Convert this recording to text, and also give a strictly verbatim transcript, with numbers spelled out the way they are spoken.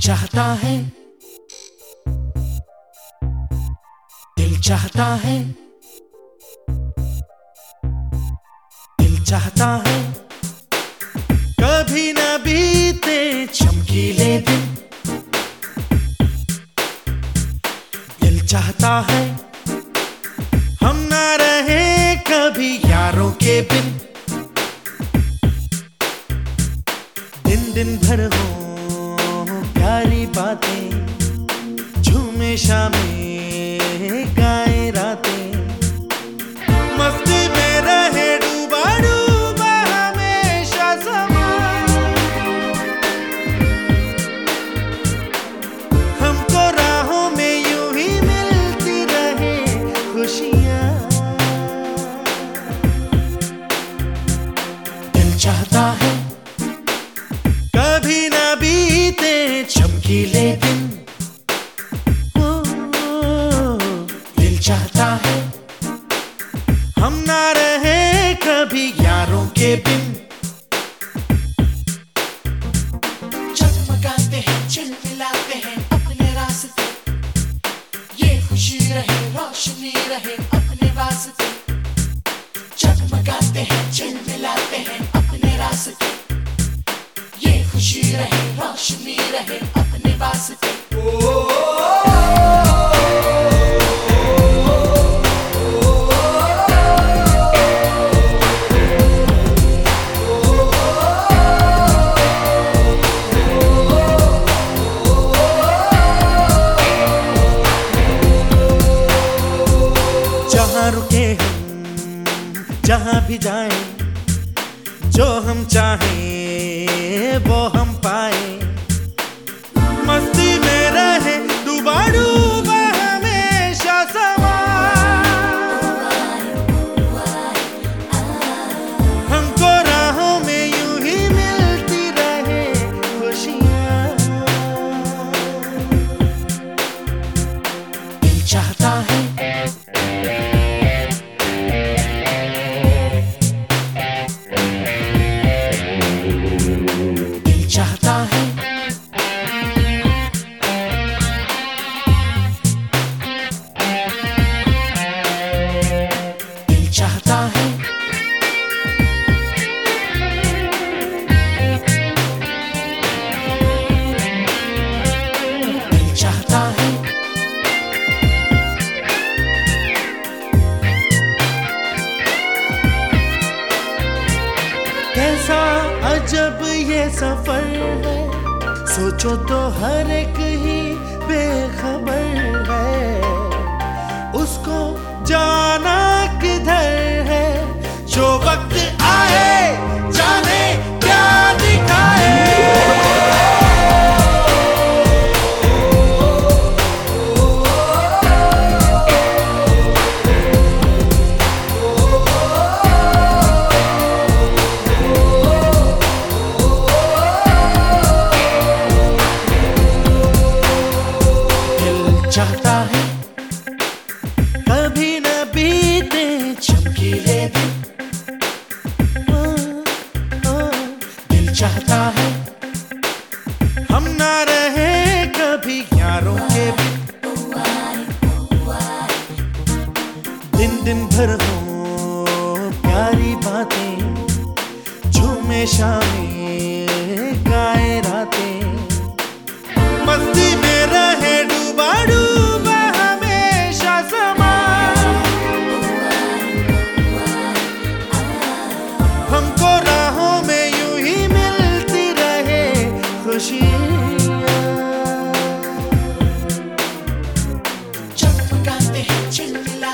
चाहता है, दिल चाहता है, दिल चाहता है कभी न बीते चमकीले दिन। दिल चाहता है हम ना रहे कभी यारों के बिन। दिन दिन भर हो प्यारी बातें, झूमे शामें गाए रातें, मस्ती में रहे डूबा डूबा हमेशा समा। हमको राहों में यूं ही मिलती रहे खुशियाँ। दिल चाहता है कभी ना बीते चमकीले दिन। ओ, दिल चाहता है हम ना रहे कभी यारों के बिन। जगमगाते हैं चिलमिलाते हैं अपने रास्ते, ये खुशी रहे रोशनी रहे अपने वास्ते। जगमगाते हैं चिलमिलाते हैं अपने रास्ते, ये खुशी रहे रोशनी रहे अपने वास्ते। जहाँ रुके हम जहाँ भी जाएं, जो हम चाहें वो हम पाए, मस्ती में रहे डूबा डूबा हमेशा समा। हमको राहों में यूं ही मिलती रहे खुशियाँ। दिल चाहता है चाहता है दिल चाहता है दिल चाहता है। कैसा अजब ये सफर है, सोचो तो हर एक ही बेखबर है। उसको जाना किधर है, जो वक्त आए जाने क्या दिखाए। चाहता है कभी न बीते चमकीले दिन। ओ, ओ, दिल चाहता है हम ना रहे कभी यारों के बिन। दिन दिन भर हो प्यारी बातें, झूमे शामें गाए रातें, मस्ती में रहे डूबा डूबा हमेशा समा। हमको राहों में यूं ही मिलती रहे खुशियाँ। जगमगाते हैं चिलमिलाते